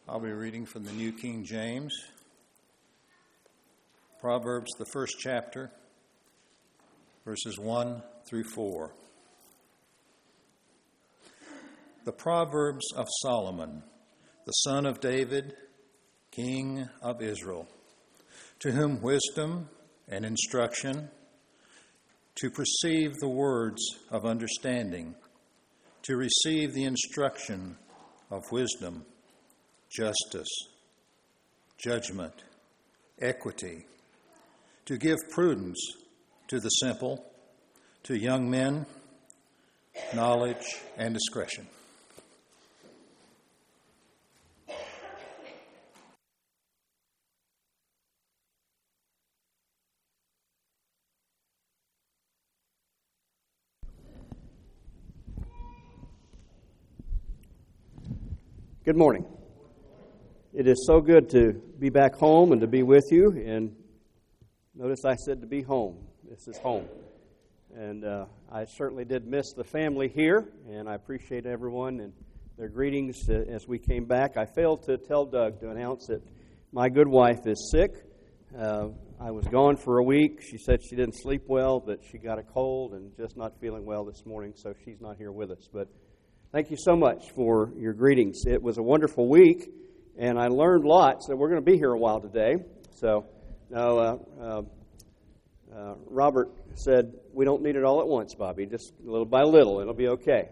I'll be reading from the New King James. Proverbs, the first chapter, verses 1 through 4. The Proverbs of Solomon, the son of David, king of Israel, to whom wisdom and instruction, to perceive the words of understanding, to receive the instruction of wisdom, justice, judgment, equity, to give prudence to the simple, to young men, knowledge and discretion. Good morning. It is so good to be back home and to be with you. And notice I said to be home. This is home. And I certainly did miss the family here, and I appreciate everyone and their greetings as we came back. I failed to tell Doug to announce that my good wife is sick. I was gone for a week. She said she didn't sleep well, that she got a cold and just not feeling well this morning, so she's not here with us. But thank you so much for your greetings. It was a wonderful week, and I learned lots. So we're going to be here a while today. So now Robert said, we don't need it all at once, Bobby, just little by little. It'll be okay.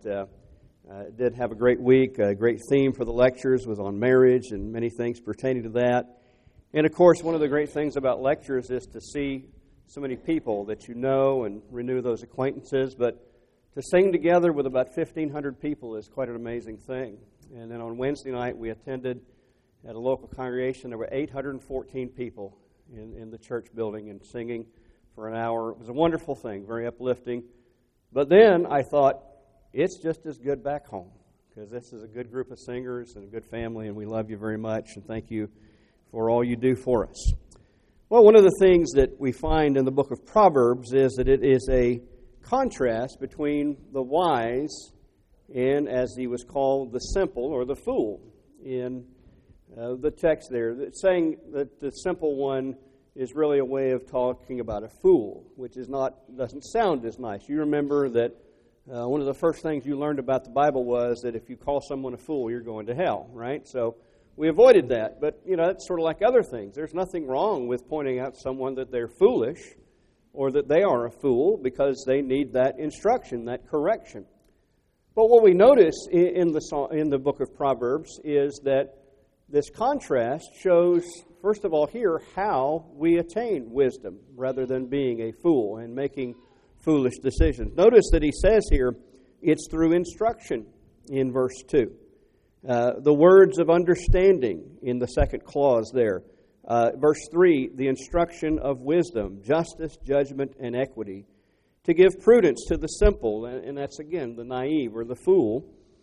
Did have a great week. A great theme for the lectures was on marriage and many things pertaining to that. And, of course, one of the great things about lectures is to see so many people that you know and renew those acquaintances. But to sing together with about 1,500 people is quite an amazing thing. And then on Wednesday night, we attended at a local congregation. There were 814 people in the church building and singing for an hour. It was a wonderful thing, very uplifting. But then I thought, it's just as good back home, because this is a good group of singers and a good family, and we love you very much, and thank you for all you do for us. Well, one of the things that we find in the book of Proverbs is that it is a contrast between the wise and, as he was called, the simple or the fool in the text there. It's saying that the simple one is really a way of talking about a fool, which doesn't sound as nice. You remember that one of the first things you learned about the Bible was that if you call someone a fool, you're going to hell, right? So we avoided that. But, it's sort of like other things. There's nothing wrong with pointing out someone that they're foolish or that they are a fool because they need that instruction, that correction. But what we notice in the book of Proverbs is that this contrast shows, first of all, here how we attain wisdom rather than being a fool and making foolish decisions. Notice that he says here, it's through instruction in verse 2. The words of understanding in the second clause there. Verse 3, the instruction of wisdom, justice, judgment, and equity. To give prudence to the simple, and that's again the naive or the fool.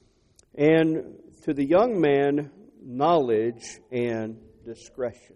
And to the young man, knowledge and discretion.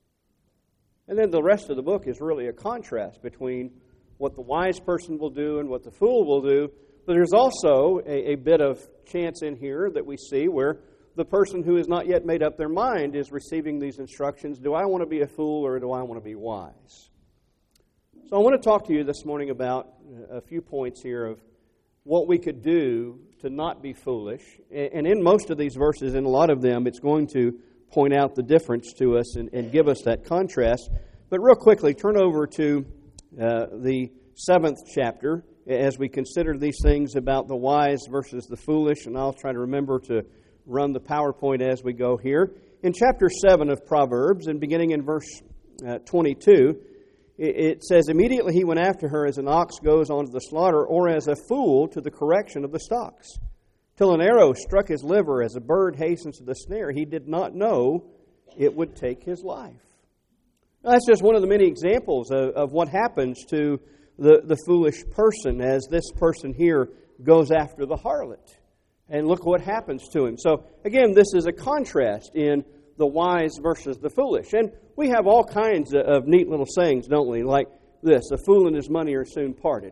And then the rest of the book is really a contrast between what the wise person will do and what the fool will do. But there's also a bit of chance in here that we see where the person who has not yet made up their mind is receiving these instructions. Do I want to be a fool or do I want to be wise? So I want to talk to you this morning about a few points here of what we could do to not be foolish. And in most of these verses, in a lot of them, it's going to point out the difference to us and give us that contrast. But real quickly, turn over to the 7th chapter as we consider these things about the wise versus the foolish. And I'll try to remember to run the PowerPoint as we go here. In chapter 7 of Proverbs, and beginning in verse 22, it says, immediately he went after her as an ox goes on to the slaughter, or as a fool to the correction of the stocks, till an arrow struck his liver, as a bird hastens to the snare. He did not know it would take his life. Now, that's just one of the many examples of what happens to the foolish person as this person here goes after the harlot. And look what happens to him. So, again, this is a contrast in the wise versus the foolish. And we have all kinds of neat little sayings, don't we? Like this, a fool and his money are soon parted.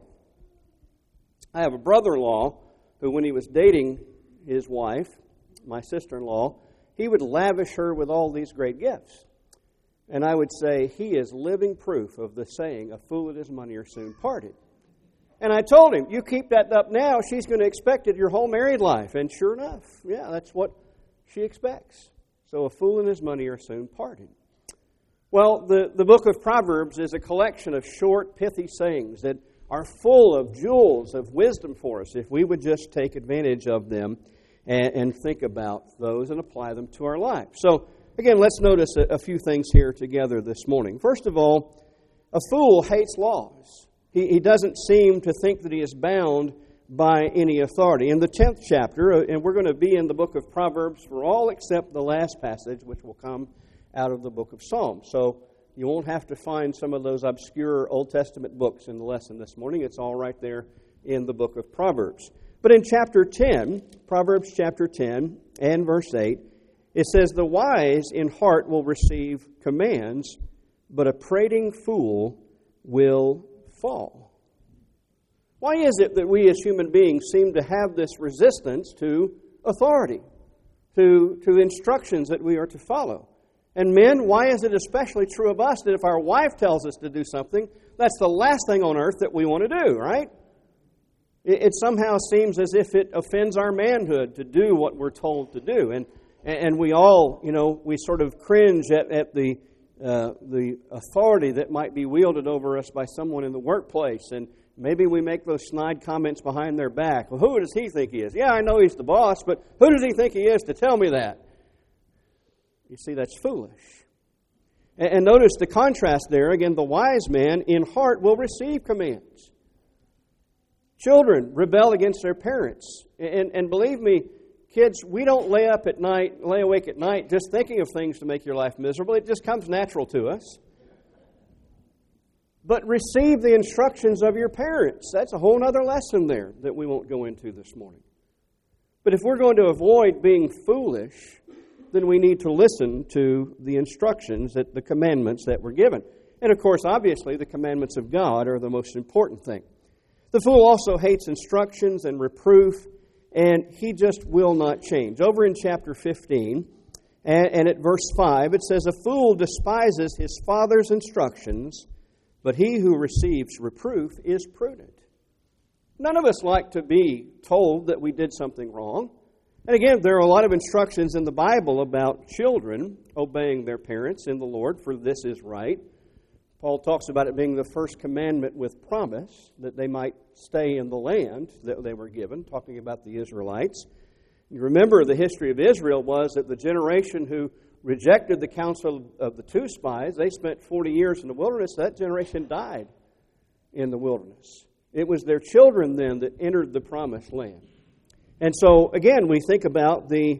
I have a brother-in-law who, when he was dating his wife, my sister-in-law, he would lavish her with all these great gifts. And I would say, he is living proof of the saying, a fool and his money are soon parted. And I told him, you keep that up now, she's going to expect it your whole married life. And sure enough, yeah, that's what she expects. So a fool and his money are soon parted. Well, the book of Proverbs is a collection of short, pithy sayings that are full of jewels of wisdom for us if we would just take advantage of them and think about those and apply them to our life. So, again, let's notice a few things here together this morning. First of all, a fool hates laws. He doesn't seem to think that he is bound by any authority. In the 10th chapter, and we're going to be in the book of Proverbs for all except the last passage, which will come out of the book of Psalms. So you won't have to find some of those obscure Old Testament books in the lesson this morning. It's all right there in the book of Proverbs. But in chapter 10, Proverbs chapter 10 and verse 8, it says, the wise in heart will receive commands, but a prating fool will fall. Why is it that we as human beings seem to have this resistance to authority, to instructions that we are to follow? And men, why is it especially true of us that if our wife tells us to do something, that's the last thing on earth that we want to do, right? It somehow seems as if it offends our manhood to do what we're told to do. And we all, we sort of cringe at the authority that might be wielded over us by someone in the workplace. And maybe we make those snide comments behind their back. Well, who does he think he is? Yeah, I know he's the boss, but who does he think he is to tell me that? You see, that's foolish. And notice the contrast there. Again, the wise man in heart will receive commands. Children rebel against their parents. And believe me, kids, we don't lay awake at night just thinking of things to make your life miserable. It just comes natural to us. But receive the instructions of your parents. That's a whole other lesson there that we won't go into this morning. But if we're going to avoid being foolish, then we need to listen to the instructions, the commandments that were given. And of course, obviously, the commandments of God are the most important thing. The fool also hates instructions and reproof, and he just will not change. Over in chapter 15, and at verse 5, it says, a fool despises his father's instructions, but he who receives reproof is prudent. None of us like to be told that we did something wrong. And again, there are a lot of instructions in the Bible about children obeying their parents in the Lord, for this is right. Paul talks about it being the first commandment with promise, that they might stay in the land that they were given, talking about the Israelites. You remember the history of Israel was that the generation who rejected the counsel of the two spies, they spent 40 years in the wilderness. That generation died in the wilderness. It was their children then that entered the promised land. And so, again, we think about the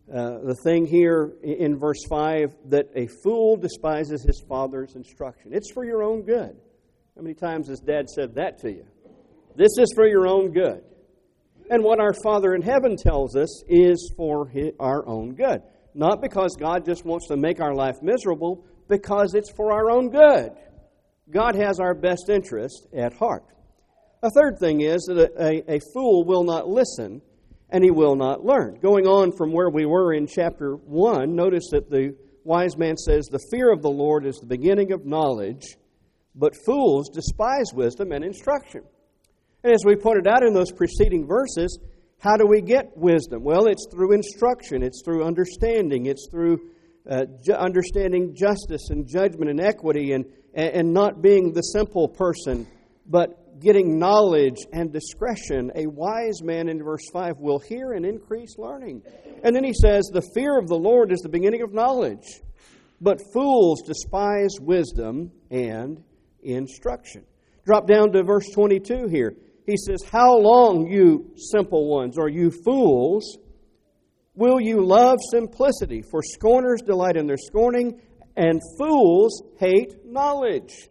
thing here in verse 5, that a fool despises his father's instruction. It's for your own good. How many times has Dad said that to you? This is for your own good. And what our Father in heaven tells us is for our own good. Not because God just wants to make our life miserable, because it's for our own good. God has our best interest at heart. A third thing is that a fool will not listen, and he will not learn. Going on from where we were in chapter 1, notice that the wise man says, the fear of the Lord is the beginning of knowledge, but fools despise wisdom and instruction. And as we pointed out in those preceding verses, how do we get wisdom? Well, it's through instruction. It's through understanding. It's through understanding justice and judgment and equity and not being the simple person, but getting knowledge and discretion. A wise man, in verse 5, will hear and increase learning. And then he says, the fear of the Lord is the beginning of knowledge, but fools despise wisdom and instruction. Drop down to verse 22 here. He says, how long, you simple ones, or you fools, will you love simplicity? For scorners delight in their scorning, and fools hate knowledge.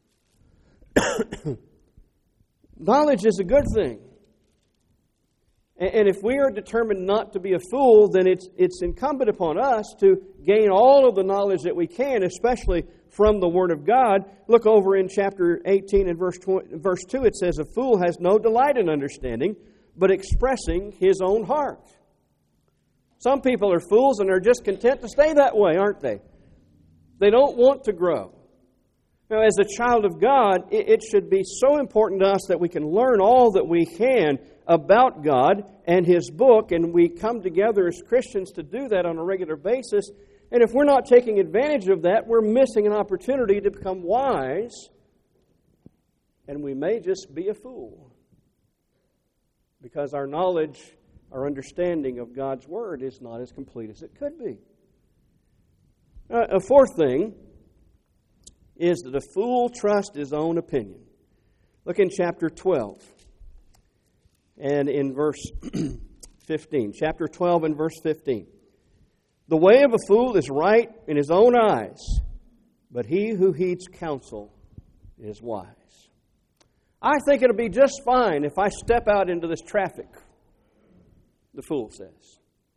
Knowledge is a good thing. And if we are determined not to be a fool, then it's incumbent upon us to gain all of the knowledge that we can, especially from the Word of God. Look over in chapter 18 and verse 2. It says, a fool has no delight in understanding, but expressing his own heart. Some people are fools and are just content to stay that way, aren't they? They don't want to grow. Now, as a child of God, it should be so important to us that we can learn all that we can about God and His book, and we come together as Christians to do that on a regular basis. And if we're not taking advantage of that, we're missing an opportunity to become wise, and we may just be a fool because our knowledge, our understanding of God's Word is not as complete as it could be. A fourth thing is that a fool trusts his own opinion. Look in chapter 12 and in verse 15. Chapter 12 and verse 15. The way of a fool is right in his own eyes, but he who heeds counsel is wise. I think it'll be just fine if I step out into this traffic, the fool says.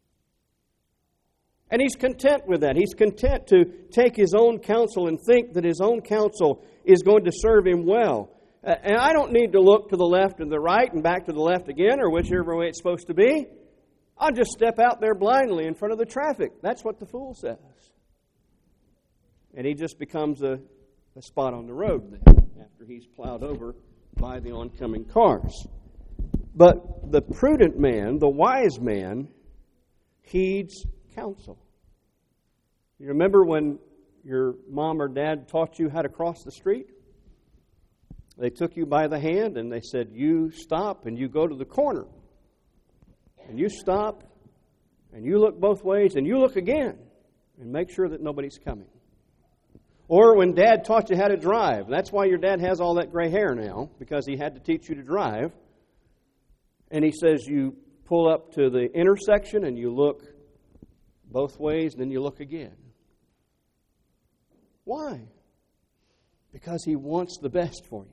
And he's content with that. He's content to take his own counsel and think that his own counsel is going to serve him well. And I don't need to look to the left and the right and back to the left again, or whichever way it's supposed to be. I'll just step out there blindly in front of the traffic. That's what the fool says. And he just becomes a spot on the road then, after he's plowed over by the oncoming cars. But the prudent man, the wise man, heeds counsel. You remember when your mom or dad taught you how to cross the street? They took you by the hand and they said, you stop and you go to the corner. And you stop and you look both ways and you look again and make sure that nobody's coming. Or when Dad taught you how to drive. That's why your dad has all that gray hair now, because he had to teach you to drive. And he says you pull up to the intersection and you look both ways and then you look again. Why? Because he wants the best for you.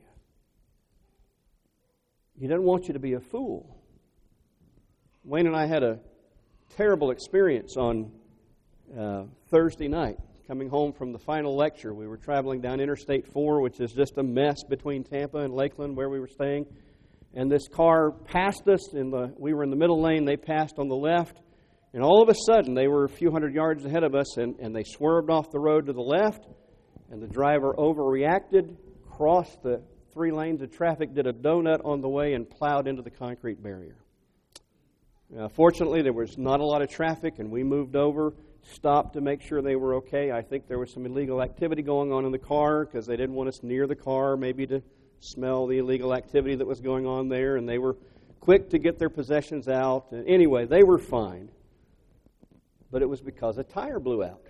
He doesn't want you to be a fool. Wayne and I had a terrible experience on Thursday night, coming home from the final lecture. We were traveling down Interstate 4, which is just a mess between Tampa and Lakeland where we were staying. And this car passed us. We were in the middle lane. They passed on the left. And all of a sudden, they were a few hundred yards ahead of us, and they swerved off the road to the left. And the driver overreacted, crossed the 3 lanes of traffic, did a donut on the way, and plowed into the concrete barrier. Fortunately, there was not a lot of traffic, and we moved over, stopped to make sure they were okay. I think there was some illegal activity going on in the car because they didn't want us near the car, maybe to smell the illegal activity that was going on there, and they were quick to get their possessions out. And anyway, they were fine, but it was because a tire blew out.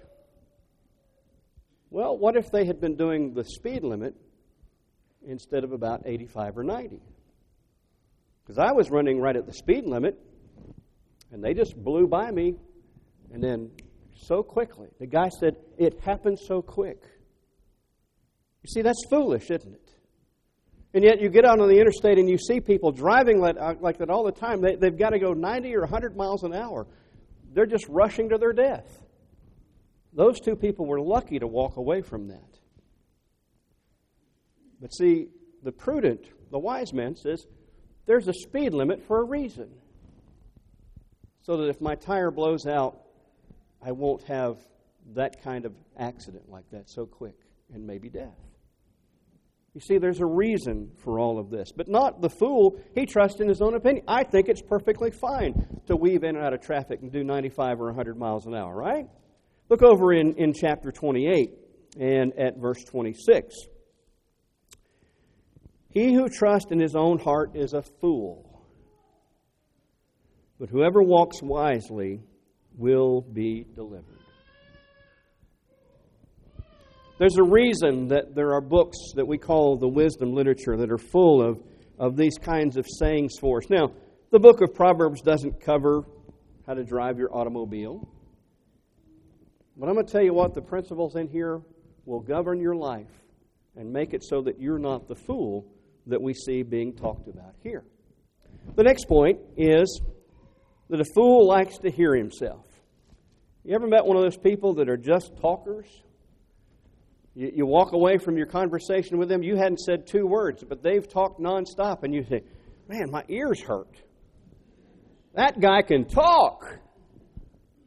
Well, what if they had been doing the speed limit instead of about 85 or 90? Because I was running right at the speed limit, and they just blew by me, and then so quickly. The guy said, it happened so quick. You see, that's foolish, isn't it? And yet you get out on the interstate and you see people driving like that all the time. They've got to go 90 or 100 miles an hour. They're just rushing to their death. Those 2 people were lucky to walk away from that. But see, the prudent, the wise man says, there's a speed limit for a reason. So that if my tire blows out, I won't have that kind of accident like that so quick and maybe death. You see, there's a reason for all of this. But not the fool. He trusts in his own opinion. I think it's perfectly fine to weave in and out of traffic and do 95 or 100 miles an hour, right? Look over in chapter 28 and at verse 26. He who trusts in his own heart is a fool, but whoever walks wisely will be delivered. There's a reason that there are books that we call the wisdom literature that are full of these kinds of sayings for us. Now, the book of Proverbs doesn't cover how to drive your automobile. But I'm going to tell you what, the principles in here will govern your life and make it so that you're not the fool that we see being talked about here. The next point is that a fool likes to hear himself. You ever met one of those people that are just talkers? You walk away from your conversation with them, you hadn't said 2 words, but they've talked nonstop, and you say, man, my ears hurt. That guy can talk.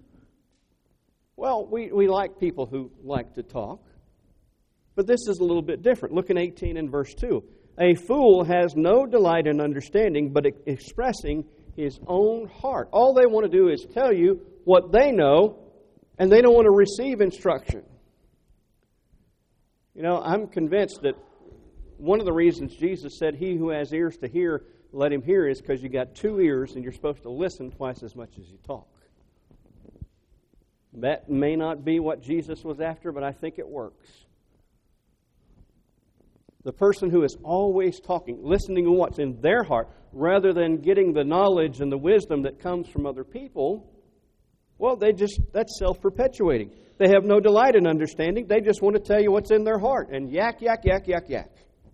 Well, we like people who like to talk. But this is a little bit different. Look in 18 and verse 2. A fool has no delight in understanding, but expressing his own heart. All they want to do is tell you what they know, and they don't want to receive instruction. You know, I'm convinced that one of the reasons Jesus said, he who has ears to hear, let him hear, is because you got 2 ears and you're supposed to listen twice as much as you talk. That may not be what Jesus was after, but I think it works. The person who is always talking, listening to what's in their heart, rather than getting the knowledge and the wisdom that comes from other people, well, that's self-perpetuating. They have no delight in understanding. They just want to tell you what's in their heart. And yak, yak, yak, yak, yak.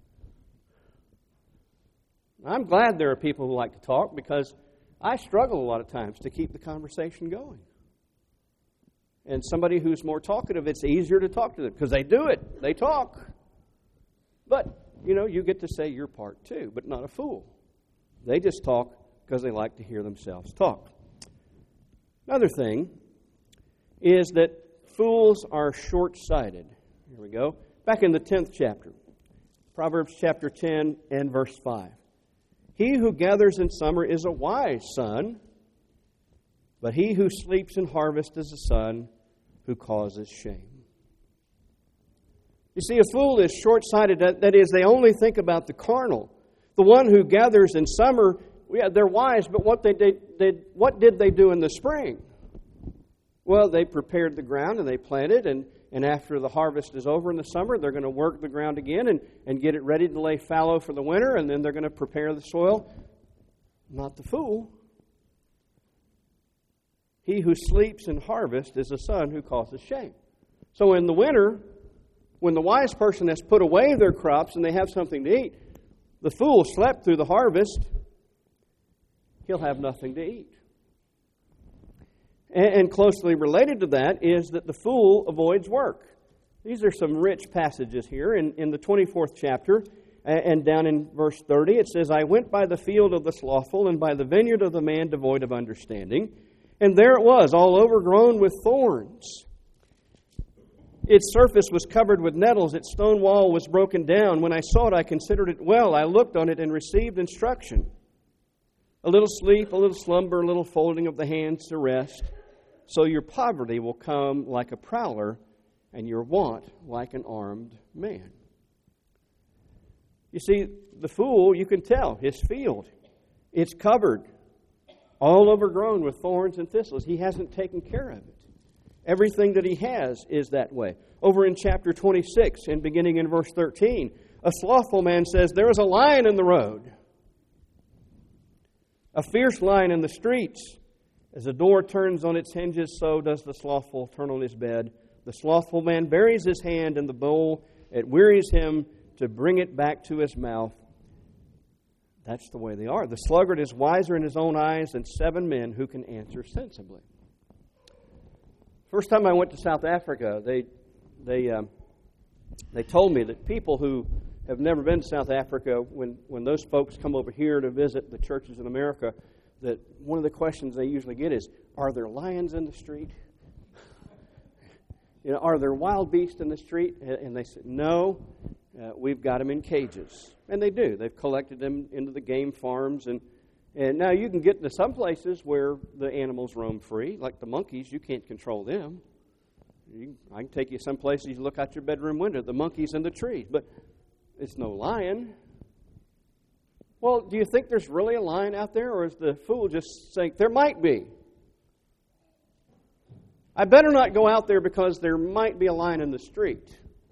I'm glad there are people who like to talk, because I struggle a lot of times to keep the conversation going. And somebody who's more talkative, it's easier to talk to them because they do it. They talk. But, you know, you get to say your part too, but not a fool. They just talk because they like to hear themselves talk. Another thing is that fools are short-sighted. Here we go. Back in the 10th chapter, Proverbs chapter 10 and verse 5. He who gathers in summer is a wise son, but he who sleeps in harvest is a son who causes shame. You see, a fool is short-sighted. That is, they only think about the carnal. The one who gathers in summer, yeah, they're wise, but what did they do in the spring? Well, they prepared the ground and they planted, and after the harvest is over in the summer, they're going to work the ground again and get it ready to lay fallow for the winter, and then they're going to prepare the soil. Not the fool. He who sleeps in harvest is a son who causes shame. So in the winter, when the wise person has put away their crops and they have something to eat, the fool slept through the harvest, he'll have nothing to eat. And closely related to that is that the fool avoids work. These are some rich passages here in the 24th chapter, and down in verse 30 it says, I went by the field of the slothful and by the vineyard of the man devoid of understanding, and there it was, all overgrown with thorns. Its surface was covered with nettles. Its stone wall was broken down. When I saw it, I considered it well. I looked on it and received instruction. A little sleep, a little slumber, a little folding of the hands to rest. So your poverty will come like a prowler, and your want like an armed man. You see, the fool, you can tell, his field, it's covered, all overgrown with thorns and thistles. He hasn't taken care of it. Everything that he has is that way. Over in chapter 26 and beginning in verse 13, a slothful man says, there is a lion in the road, a fierce lion in the streets. As a door turns on its hinges, so does the slothful turn on his bed. The slothful man buries his hand in the bowl. It wearies him to bring it back to his mouth. That's the way they are. The sluggard is wiser in his own eyes than 7 men who can answer sensibly. First time I went to South Africa, they told me that people who have never been to South Africa, when those folks come over here to visit the churches in America, that one of the questions they usually get is, are there lions in the street? You know, are there wild beasts in the street? And they said, no, we've got them in cages. And they do. They've collected them into the game farms. And now you can get to some places where the animals roam free, like the monkeys. You can't control them. I can take you some places, you look out your bedroom window, the monkeys in the trees. But it's no lion. Well, do you think there's really a lion out there, or is the fool just saying, there might be? I better not go out there because there might be a lion in the street.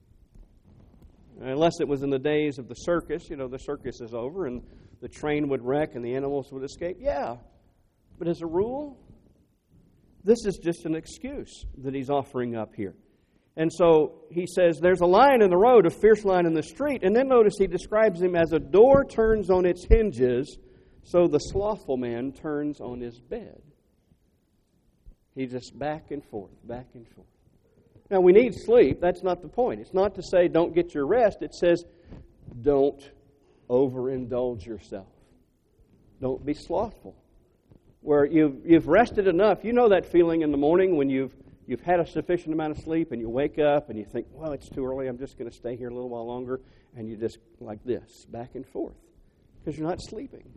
Unless it was in the days of the circus. You know, the circus is over and the train would wreck and the animals would escape. Yeah, but as a rule, this is just an excuse that he's offering up here. And so he says, there's a lion in the road, a fierce lion in the street. And then notice he describes him as a door turns on its hinges, so the slothful man turns on his bed. He's just back and forth, back and forth. Now, we need sleep. That's not the point. It's not to say don't get your rest. It says don't overindulge yourself. Don't be slothful. Where you've rested enough. You know that feeling in the morning when you've you've had a sufficient amount of sleep, and you wake up and you think, well, it's too early, I'm just going to stay here a little while longer, and you just like this, back and forth, because you're not sleeping.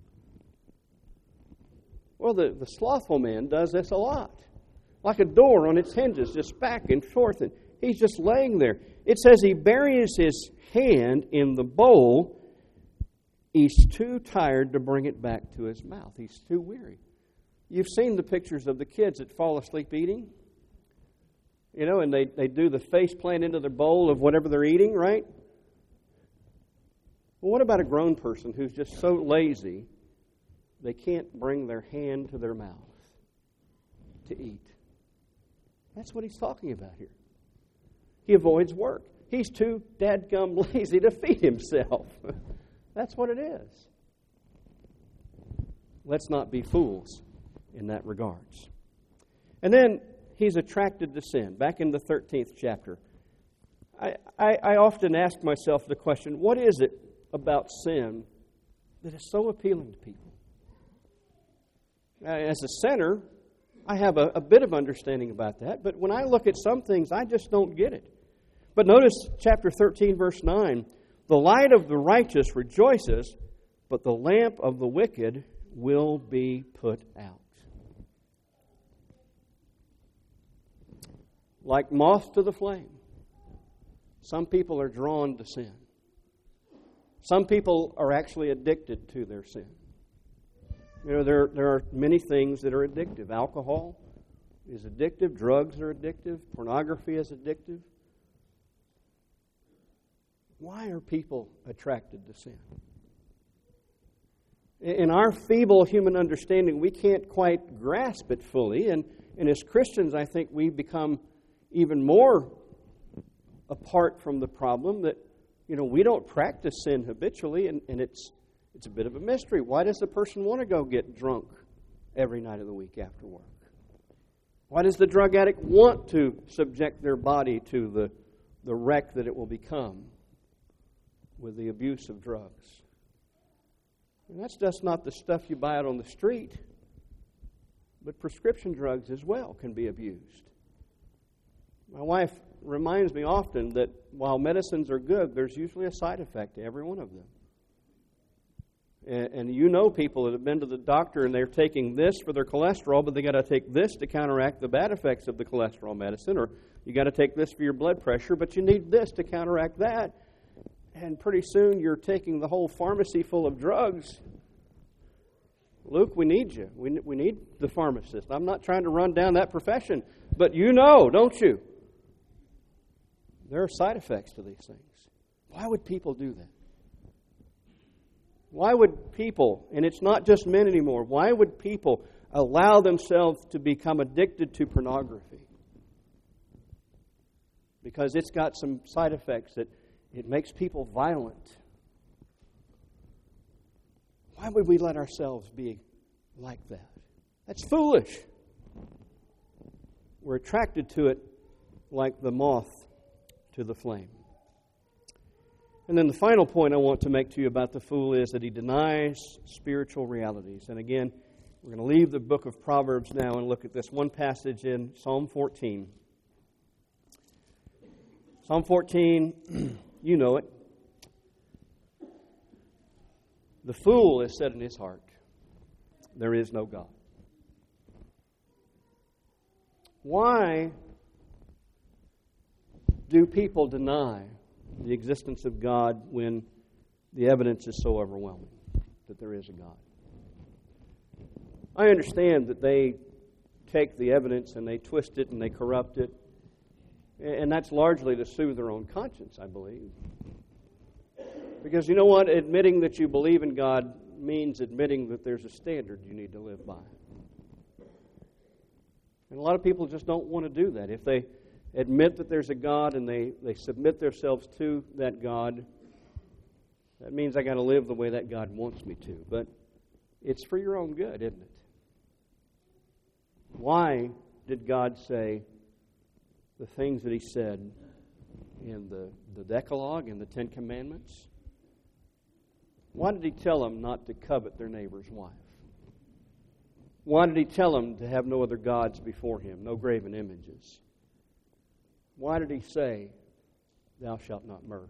Well, the slothful man does this a lot. Like a door on its hinges, just back and forth, and he's just laying there. It says he buries his hand in the bowl. He's too tired to bring it back to his mouth. He's too weary. You've seen the pictures of the kids that fall asleep eating. You know, and they do the face plant into their bowl of whatever they're eating, right? Well, what about a grown person who's just so lazy they can't bring their hand to their mouth to eat? That's what he's talking about here. He avoids work. He's too dadgum lazy to feed himself. That's what it is. Let's not be fools in that regards. And then he's attracted to sin. Back in the 13th chapter, I often ask myself the question, what is it about sin that is so appealing to people? As a sinner, I have a bit of understanding about that, but when I look at some things, I just don't get it. But notice chapter 13, verse 9, the light of the righteous rejoices, but the lamp of the wicked will be put out. Like moth to the flame, some people are drawn to sin. Some people are actually addicted to their sin. You know, there are many things that are addictive. Alcohol is addictive. Drugs are addictive. Pornography is addictive. Why are people attracted to sin? In our feeble human understanding, we can't quite grasp it fully. And as Christians, I think we become even more apart from the problem that, you know, we don't practice sin habitually, and it's a bit of a mystery. Why does the person want to go get drunk every night of the week after work? Why does the drug addict want to subject their body to the wreck that it will become with the abuse of drugs? And that's just not the stuff you buy out on the street, but prescription drugs as well can be abused. My wife reminds me often that while medicines are good, there's usually a side effect to every one of them. And you know people that have been to the doctor and they're taking this for their cholesterol, but they got to take this to counteract the bad effects of the cholesterol medicine, or you got to take this for your blood pressure, but you need this to counteract that. And pretty soon you're taking the whole pharmacy full of drugs. Luke, we need you. We need the pharmacist. I'm not trying to run down that profession, but you know, don't you? There are side effects to these things. Why would people do that? Why would people, and it's not just men anymore, why would people allow themselves to become addicted to pornography? Because it's got some side effects that it makes people violent. Why would we let ourselves be like that? That's foolish. We're attracted to it like the moth to the flame. And then the final point I want to make to you about the fool is that he denies spiritual realities. And again, we're going to leave the book of Proverbs now and look at this one passage in Psalm 14. Psalm 14, you know it. The fool has said in his heart, there is no God. Why do people deny the existence of God when the evidence is so overwhelming that there is a God? I understand that they take the evidence and they twist it and they corrupt it, and that's largely to soothe their own conscience, I believe. Because you know what? Admitting that you believe in God means admitting that there's a standard you need to live by. And a lot of people just don't want to do that. If they admit that there's a God and they submit themselves to that God, that means I got to live the way that God wants me to. But it's for your own good, isn't it? Why did God say the things that He said in the Decalogue and the Ten Commandments? Why did He tell them not to covet their neighbor's wife? Why did He tell them to have no other gods before Him, no graven images? Why did He say, thou shalt not murder?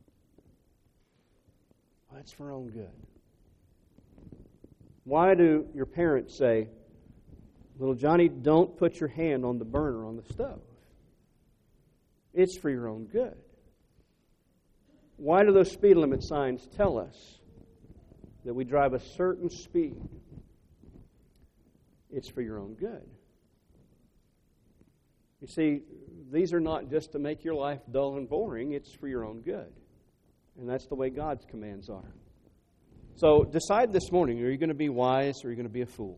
Well, that's for our own good. Why do your parents say, little Johnny, don't put your hand on the burner on the stove? It's for your own good. Why do those speed limit signs tell us that we drive a certain speed? It's for your own good. You see, these are not just to make your life dull and boring. It's for your own good. And that's the way God's commands are. So decide this morning, are you going to be wise or are you going to be a fool?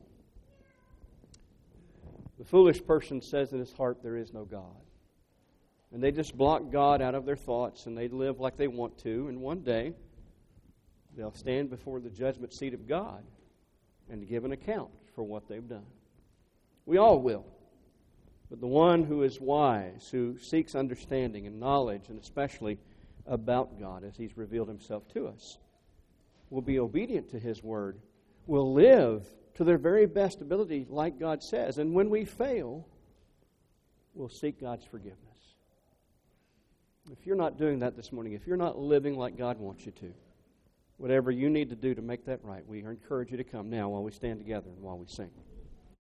The foolish person says in his heart, there is no God. And they just block God out of their thoughts and they live like they want to. And one day, they'll stand before the judgment seat of God and give an account for what they've done. We all will. But the one who is wise, who seeks understanding and knowledge, and especially about God as He's revealed Himself to us, will be obedient to His Word, will live to their very best ability like God says. And when we fail, we'll seek God's forgiveness. If you're not doing that this morning, if you're not living like God wants you to, whatever you need to do to make that right, we encourage you to come now while we stand together and while we sing.